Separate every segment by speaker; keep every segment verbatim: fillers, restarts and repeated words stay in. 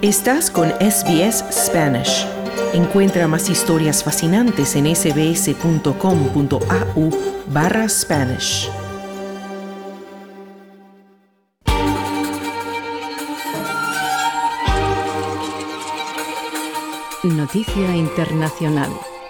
Speaker 1: Estás con S B S Spanish. Encuentra más historias fascinantes en sbs.com.au barra Spanish.
Speaker 2: Noticia internacional.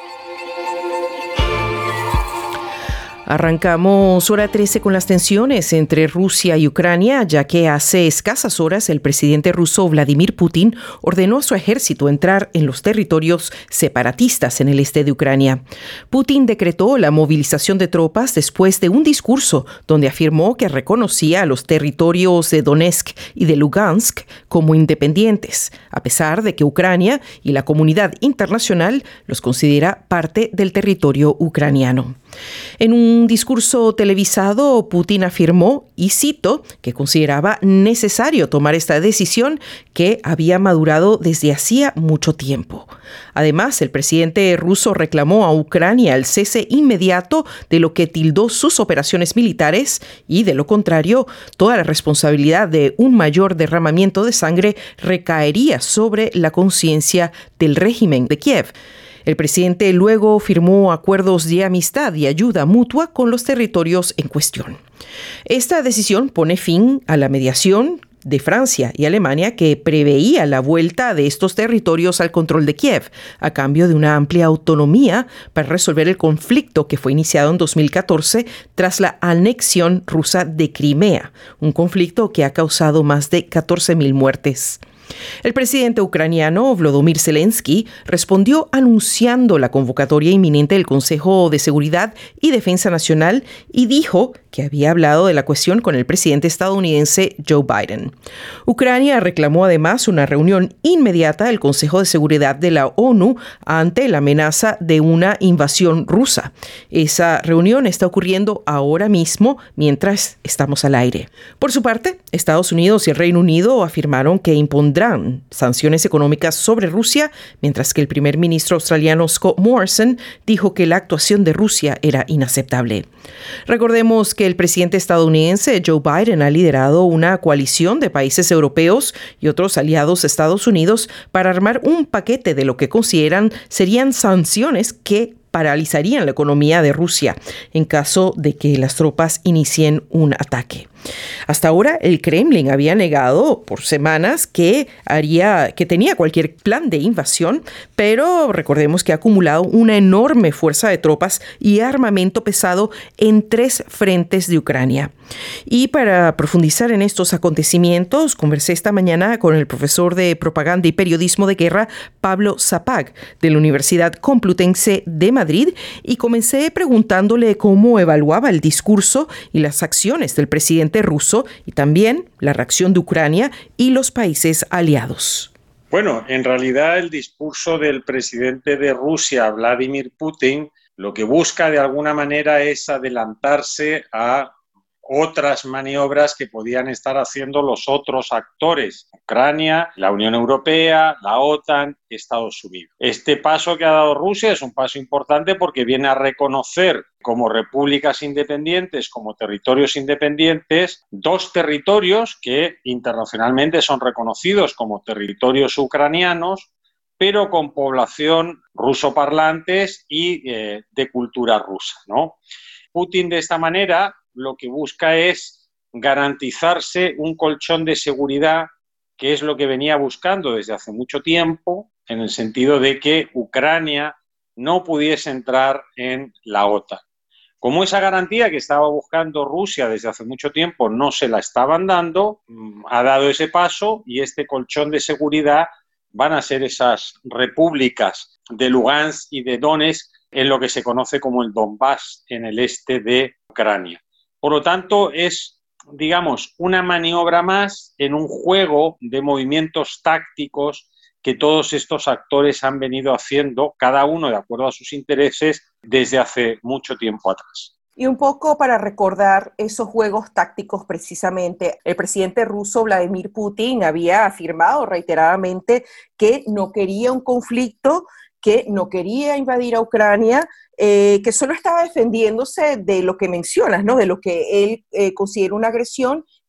Speaker 1: Arrancamos hora trece con las tensiones entre Rusia y Ucrania, ya que hace escasas horas el presidente ruso Vladimir Putin ordenó a su ejército entrar en los territorios separatistas en el este de Ucrania. Putin decretó la movilización de tropas después de un discurso donde afirmó que reconocía a los territorios de Donetsk y de Lugansk como independientes, a pesar de que Ucrania y la comunidad internacional los considera parte del territorio ucraniano. En un discurso televisado, Putin afirmó, y cito, que consideraba necesario tomar esta decisión que había madurado desde hacía mucho tiempo. Además, el presidente ruso reclamó a Ucrania el cese inmediato de lo que tildó sus operaciones militares y, de lo contrario, toda la responsabilidad de un mayor derramamiento de sangre recaería sobre la conciencia del régimen de Kiev. El presidente luego firmó acuerdos de amistad y ayuda mutua con los territorios en cuestión. Esta decisión pone fin a la mediación de Francia y Alemania que preveía la vuelta de estos territorios al control de Kiev, a cambio de una amplia autonomía para resolver el conflicto que fue iniciado en dos mil catorce tras la anexión rusa de Crimea, un conflicto que ha causado más de catorce mil muertes. El presidente ucraniano Volodymyr Zelensky respondió anunciando la convocatoria inminente del Consejo de Seguridad y Defensa Nacional y dijo que había hablado de la cuestión con el presidente estadounidense Joe Biden. Ucrania reclamó además una reunión inmediata del Consejo de Seguridad de la ONU ante la amenaza de una invasión rusa. Esa reunión está ocurriendo ahora mismo mientras estamos al aire. Por su parte, Estados Unidos y el Reino Unido afirmaron que impondrán sanciones económicas sobre Rusia, mientras que el primer ministro australiano Scott Morrison dijo que la actuación de Rusia era inaceptable. Recordemos que el presidente estadounidense Joe Biden ha liderado una coalición de países europeos y otros aliados de Estados Unidos para armar un paquete de lo que consideran serían sanciones que paralizarían la economía de Rusia en caso de que las tropas inicien un ataque. Hasta ahora, el Kremlin había negado por semanas que haría, que tenía cualquier plan de invasión, pero recordemos que ha acumulado una enorme fuerza de tropas y armamento pesado en tres frentes de Ucrania. Y para profundizar en estos acontecimientos, conversé esta mañana con el profesor de propaganda y periodismo de guerra Pablo Zapag de la Universidad Complutense de Madrid y comencé preguntándole cómo evaluaba el discurso y las acciones del presidente ruso y también la reacción de Ucrania y los países aliados.
Speaker 3: Bueno, en realidad el discurso del presidente de Rusia, Vladimir Putin, lo que busca de alguna manera es adelantarse a otras maniobras que podían estar haciendo los otros actores, Ucrania, la Unión Europea, la OTAN, Estados Unidos. Este paso que ha dado Rusia es un paso importante porque viene a reconocer como repúblicas independientes, como territorios independientes, dos territorios que internacionalmente son reconocidos como territorios ucranianos, pero con población rusoparlantes y eh, de cultura rusa, ¿no? Putin de esta manera lo que busca es garantizarse un colchón de seguridad, que es lo que venía buscando desde hace mucho tiempo, en el sentido de que Ucrania no pudiese entrar en la OTAN. Como esa garantía que estaba buscando Rusia desde hace mucho tiempo no se la estaban dando, ha dado ese paso y este colchón de seguridad van a ser esas repúblicas de Lugansk y de Donetsk en lo que se conoce como el Donbass, en el este de Ucrania. Por lo tanto, es, digamos, una maniobra más en un juego de movimientos tácticos que todos estos actores han venido haciendo, cada uno de acuerdo a sus intereses, desde hace mucho tiempo atrás.
Speaker 4: Y un poco para recordar esos juegos tácticos precisamente, el presidente ruso Vladimir Putin había afirmado reiteradamente que no quería un conflicto, que no quería invadir a Ucrania, eh, que solo estaba defendiéndose de lo que mencionas, ¿no? De lo que él eh, considera una agresión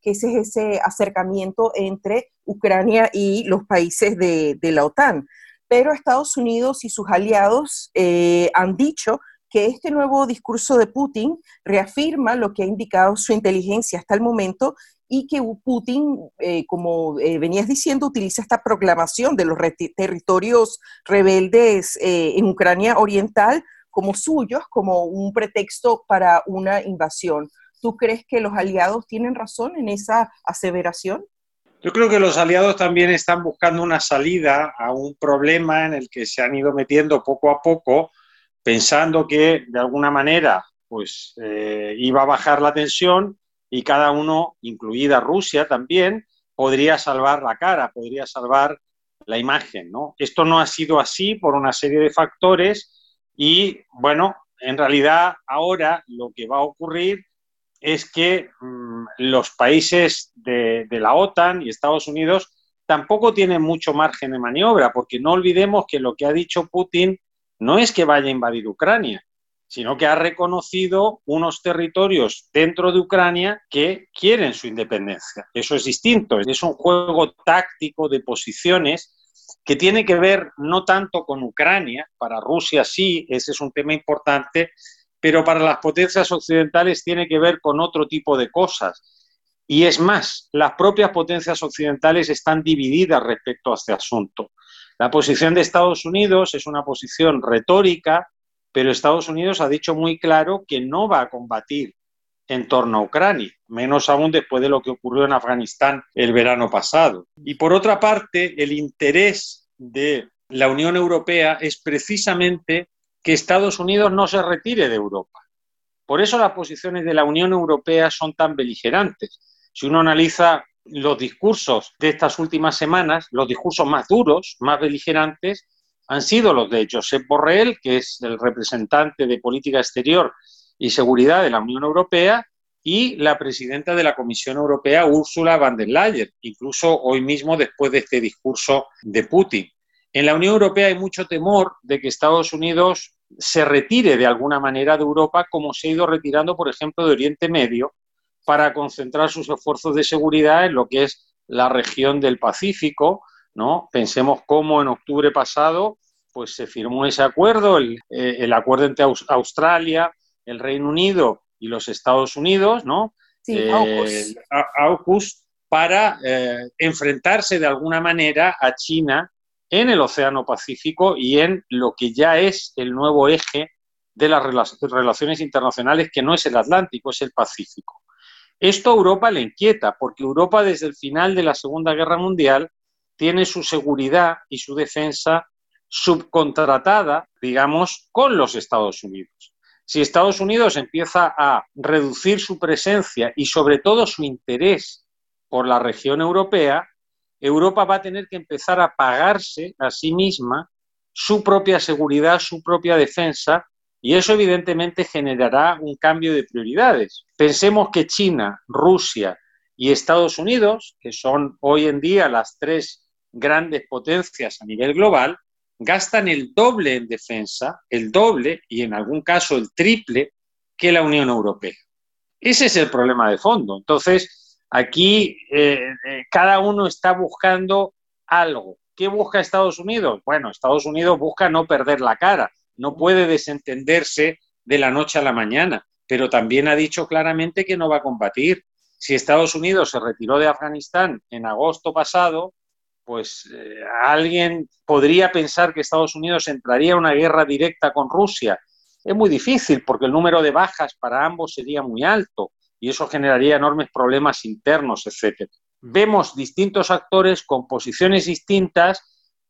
Speaker 4: que ese es ese acercamiento entre Ucrania y los países de, de la OTAN. Pero Estados Unidos y sus aliados eh, han dicho que este nuevo discurso de Putin reafirma lo que ha indicado su inteligencia hasta el momento y que Putin, eh, como eh, venías diciendo, utiliza esta proclamación de los re- territorios rebeldes eh, en Ucrania Oriental como suyos, como un pretexto para una invasión. ¿Tú crees que los aliados tienen razón en esa aseveración?
Speaker 3: Yo creo que los aliados también están buscando una salida a un problema en el que se han ido metiendo poco a poco, pensando que de alguna manera pues, eh, iba a bajar la tensión y cada uno, incluida Rusia también, podría salvar la cara, podría salvar la imagen, ¿no? Esto no ha sido así por una serie de factores y, bueno, en realidad ahora lo que va a ocurrir es que mmm, los países de, de la OTAN y Estados Unidos tampoco tienen mucho margen de maniobra, porque no olvidemos que lo que ha dicho Putin no es que vaya a invadir Ucrania, sino que ha reconocido unos territorios dentro de Ucrania que quieren su independencia. Eso es distinto, es un juego táctico de posiciones que tiene que ver no tanto con Ucrania, para Rusia sí, ese es un tema importante, pero para las potencias occidentales tiene que ver con otro tipo de cosas. Y es más, las propias potencias occidentales están divididas respecto a este asunto. La posición de Estados Unidos es una posición retórica, pero Estados Unidos ha dicho muy claro que no va a combatir en torno a Ucrania, menos aún después de lo que ocurrió en Afganistán el verano pasado. Y por otra parte, el interés de la Unión Europea es precisamente que Estados Unidos no se retire de Europa. Por eso las posiciones de la Unión Europea son tan beligerantes. Si uno analiza los discursos de estas últimas semanas, los discursos más duros, más beligerantes, han sido los de Josep Borrell, que es el representante de política exterior y seguridad de la Unión Europea, y la presidenta de la Comisión Europea, Ursula von der Leyen, incluso hoy mismo después de este discurso de Putin. En la Unión Europea hay mucho temor de que Estados Unidos se retire de alguna manera de Europa, como se ha ido retirando, por ejemplo, de Oriente Medio, para concentrar sus esfuerzos de seguridad en lo que es la región del Pacífico, ¿no? Pensemos cómo en octubre pasado pues, se firmó ese acuerdo, el, eh, el acuerdo entre Aus- Australia, el Reino Unido y los Estados Unidos, ¿no?
Speaker 4: Sí,
Speaker 3: eh,
Speaker 4: AUKUS.
Speaker 3: AUKUS, para eh, enfrentarse de alguna manera a China en el Océano Pacífico y en lo que ya es el nuevo eje de las relaciones internacionales, que no es el Atlántico, es el Pacífico. Esto a Europa le inquieta, porque Europa desde el final de la Segunda Guerra Mundial tiene su seguridad y su defensa subcontratada, digamos, con los Estados Unidos. Si Estados Unidos empieza a reducir su presencia y sobre todo su interés por la región europea, Europa va a tener que empezar a pagarse a sí misma su propia seguridad, su propia defensa, y eso evidentemente generará un cambio de prioridades. Pensemos que China, Rusia y Estados Unidos, que son hoy en día las tres grandes potencias a nivel global, gastan el doble en defensa, el doble y en algún caso el triple que la Unión Europea. Ese es el problema de fondo. Entonces, aquí eh, eh, cada uno está buscando algo. ¿Qué busca Estados Unidos? Bueno, Estados Unidos busca no perder la cara, no puede desentenderse de la noche a la mañana, pero también ha dicho claramente que no va a combatir. Si Estados Unidos se retiró de Afganistán en agosto pasado, pues eh, alguien podría pensar que Estados Unidos entraría en una guerra directa con Rusia. Es muy difícil porque el número de bajas para ambos sería muy alto y eso generaría enormes problemas internos, etcétera. Vemos distintos actores con posiciones distintas,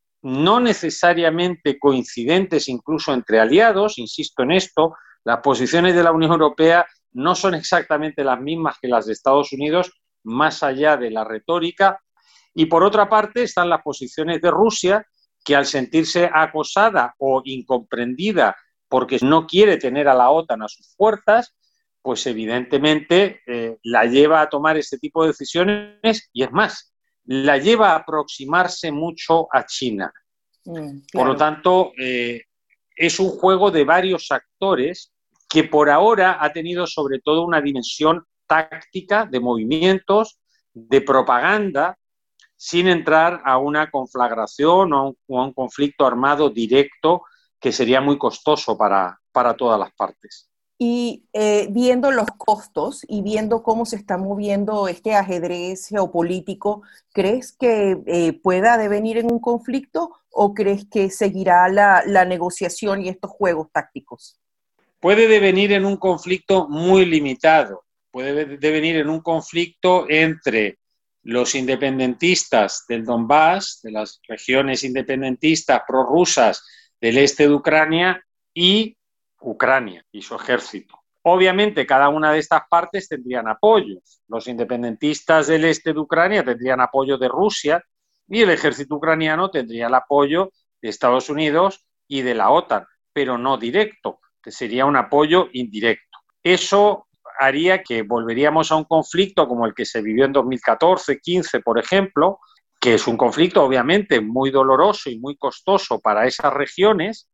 Speaker 3: no necesariamente coincidentes incluso entre aliados, insisto en esto, las posiciones de la Unión Europea no son exactamente las mismas que las de Estados Unidos, más allá de la retórica. Y por otra parte están las posiciones de Rusia, que al sentirse acosada o incomprendida porque no quiere tener a la OTAN a sus puertas, pues evidentemente eh, la lleva a tomar este tipo de decisiones y es más, la lleva a aproximarse mucho a China. Mm, claro. Por lo tanto, eh, es un juego de varios actores que por ahora ha tenido sobre todo una dimensión táctica de movimientos, de propaganda sin entrar a una conflagración o a un, o a un conflicto armado directo que sería muy costoso para, para todas las partes.
Speaker 4: Y eh, viendo los costos y viendo cómo se está moviendo este ajedrez geopolítico, ¿crees que eh, pueda devenir en un conflicto o crees que seguirá la, la negociación y estos juegos tácticos?
Speaker 3: Puede devenir en un conflicto muy limitado, puede devenir en un conflicto entre los independentistas del Donbass, de las regiones independentistas prorrusas del este de Ucrania, y Ucrania y su ejército. Obviamente, cada una de estas partes tendrían apoyos. Los independentistas del este de Ucrania tendrían apoyo de Rusia y el ejército ucraniano tendría el apoyo de Estados Unidos y de la OTAN, pero no directo, que sería un apoyo indirecto. Eso haría que volveríamos a un conflicto como el que se vivió en dos mil catorce quince, por ejemplo, que es un conflicto obviamente muy doloroso y muy costoso para esas regiones,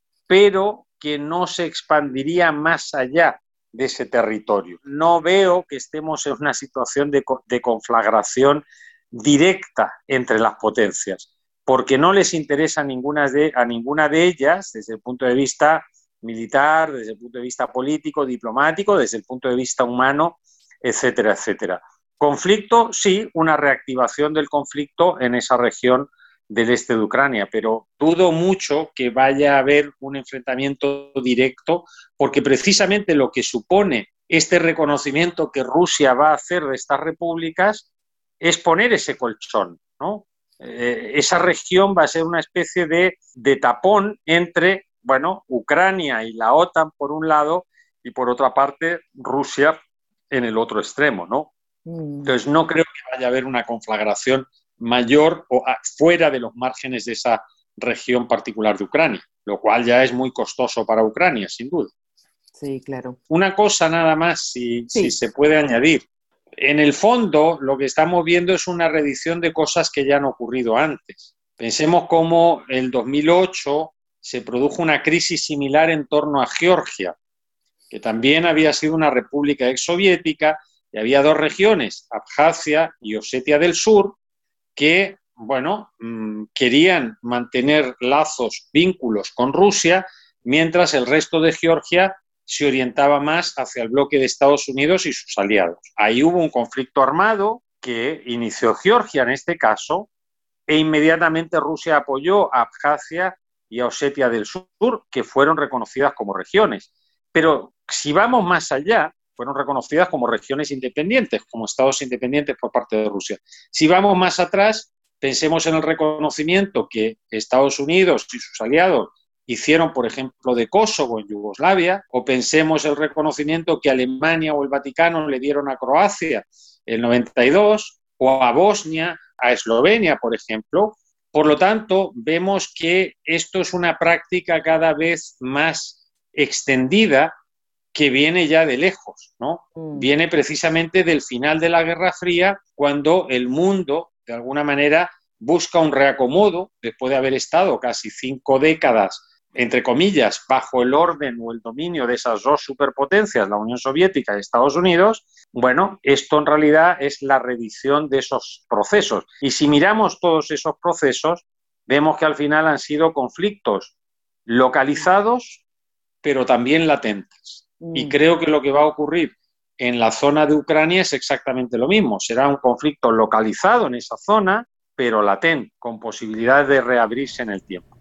Speaker 3: pero que no se expandiría más allá de ese territorio. No veo que estemos en una situación de, de conflagración directa entre las potencias, porque no les interesa a ninguna, de, a ninguna de ellas desde el punto de vista militar, desde el punto de vista político, diplomático, desde el punto de vista humano, etcétera, etcétera. Conflicto, sí, una reactivación del conflicto en esa región del este de Ucrania, pero dudo mucho que vaya a haber un enfrentamiento directo, porque precisamente lo que supone este reconocimiento que Rusia va a hacer de estas repúblicas es poner ese colchón, ¿no? Eh, esa región va a ser una especie de, de tapón entre, bueno, Ucrania y la OTAN por un lado y por otra parte Rusia en el otro extremo, ¿no? Mm. Entonces no creo que vaya a haber una conflagración mayor o fuera de los márgenes de esa región particular de Ucrania, lo cual ya es muy costoso para Ucrania, sin duda.
Speaker 4: Sí, claro.
Speaker 3: Una cosa nada más, si, sí. si se puede añadir. En el fondo, lo que estamos viendo es una reedición de cosas que ya han ocurrido antes. Pensemos cómo en el dos mil ocho se produjo una crisis similar en torno a Georgia, que también había sido una república exsoviética, y había dos regiones, Abjasia y Osetia del Sur, que, bueno, mmm, querían mantener lazos, vínculos con Rusia, mientras el resto de Georgia se orientaba más hacia el bloque de Estados Unidos y sus aliados. Ahí hubo un conflicto armado que inició Georgia en este caso, e inmediatamente Rusia apoyó a Abjasia y a Osetia del Sur, que fueron reconocidas como regiones. Pero si vamos más allá, fueron reconocidas como regiones independientes, como estados independientes por parte de Rusia. Si vamos más atrás, pensemos en el reconocimiento que Estados Unidos y sus aliados hicieron, por ejemplo, de Kosovo en Yugoslavia, o pensemos el reconocimiento que Alemania o el Vaticano le dieron a Croacia en el noventa y dos, o a Bosnia, a Eslovenia, por ejemplo. Por lo tanto, vemos que esto es una práctica cada vez más extendida, que viene ya de lejos, ¿no? Mm. Viene precisamente del final de la Guerra Fría, cuando el mundo, de alguna manera, busca un reacomodo, después de haber estado casi cinco décadas, entre comillas, bajo el orden o el dominio de esas dos superpotencias, la Unión Soviética y Estados Unidos. Bueno, esto en realidad es la reedición de esos procesos. Y si miramos todos esos procesos, vemos que al final han sido conflictos localizados, pero también latentes. Y creo que lo que va a ocurrir en la zona de Ucrania es exactamente lo mismo. Será un conflicto localizado en esa zona, pero latente, con posibilidad de reabrirse en el tiempo.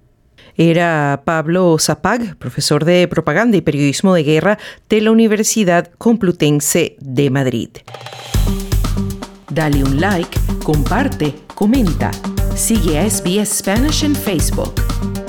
Speaker 1: Era Pablo Zapag, profesor de propaganda y periodismo de guerra de la Universidad Complutense de Madrid.
Speaker 2: Dale un like, comparte, comenta. Sigue a S B S Spanish en Facebook.